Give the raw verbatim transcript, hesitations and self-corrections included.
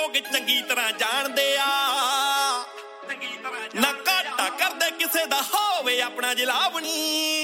ਲੋਕ ਚੰਗੀ ਤਰ੍ਹਾਂ ਜਾਣਦੇ ਆ ਨਾ ਘਾਟਾ ਕਰਦੇ ਕਿਸੇ ਦਾ ਹੋਵੇ ਆਪਣਾ ਜਲਾਵਣੀ